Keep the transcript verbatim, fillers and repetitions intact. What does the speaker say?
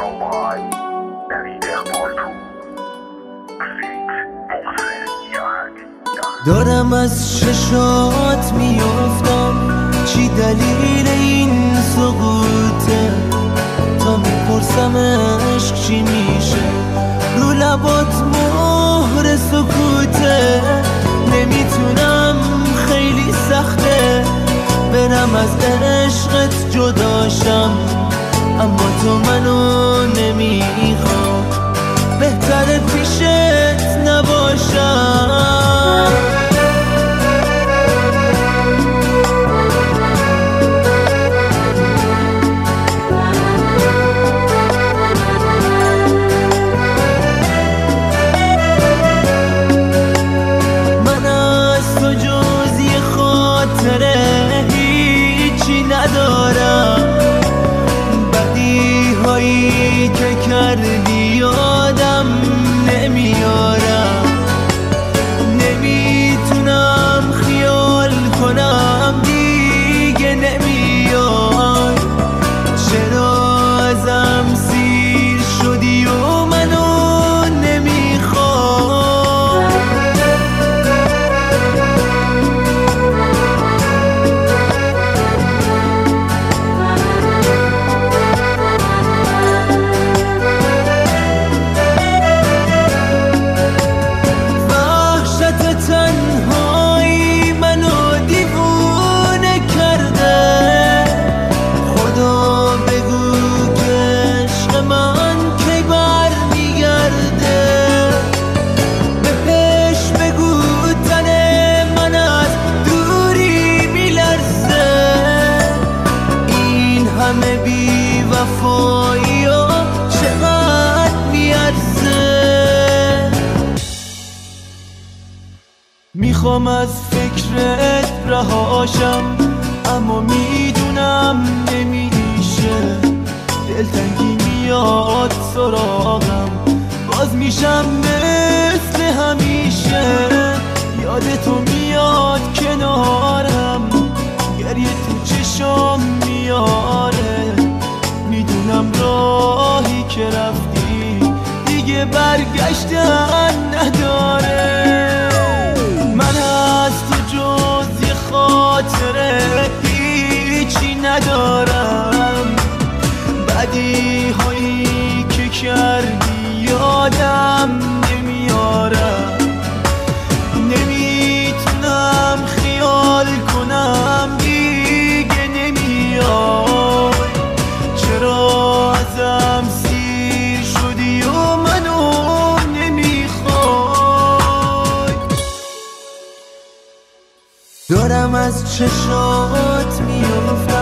دارم از چشات میافتم، چی دلیل این سقوطه؟ تا میپرسم عشق چی میشه، رو لبات مهر سکوته. نمیتونم، خیلی سخته برم از عشقت جداشم، اما تو منو نمیخوام، بهتره پیشت نباشم. من از تو جز یه خاطره هیچی ندارم، بدی هایی که کردی یادم نمیارم. نمیتونم خیال کنم دیگه نمیای، چرا ازم سیر شدی و منو نمیخوای؟ همه بی وفایی ها چقدر میارزه؟ میخوام از فکرت رهاشم، اما میدونم نمیشه. دلتنگی میاد سراغم، باز میشم مثل همیشه. یادتو میاد کنارم، گریه تو چشام میاره. میدونم راهی که رفتی دیگه برگشتن نداره. من از تو جز یه خاطره هیچی ندارم، بدی هایی که کردی یادم نمیارم. نمیتونم خیال کنم دیگه نمیای، چرا ازم سیر شدی و منو نمیخوای؟ دارم از چشات میافتم،